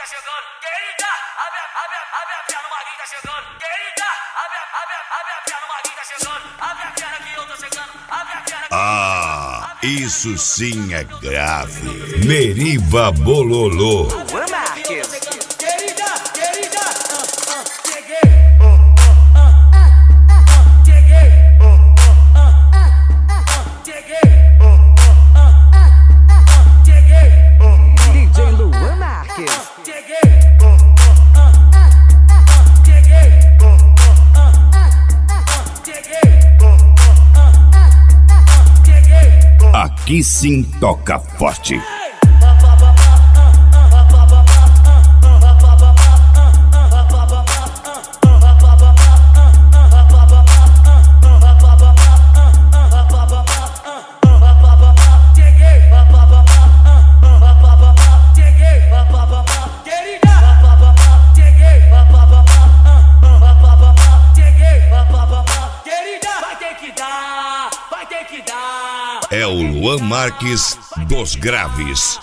tá chegando. Querida, abre a perna, o Maguinho tá chegando. Querida, abre a perna, o Maguinho tá chegando. Abre a perna que eu tô chegando. Abre a perna que Ah, isso sim é grave. Meriva Bololô. Luan Marques. Querida, cheguei. DJ Luan Marques. Aqui sim toca forte. É o Luan Marques dos Graves.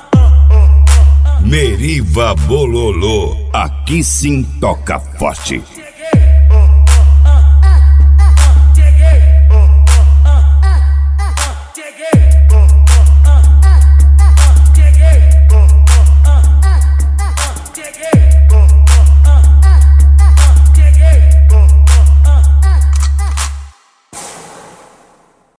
Meriva Bololô, aqui sim toca forte.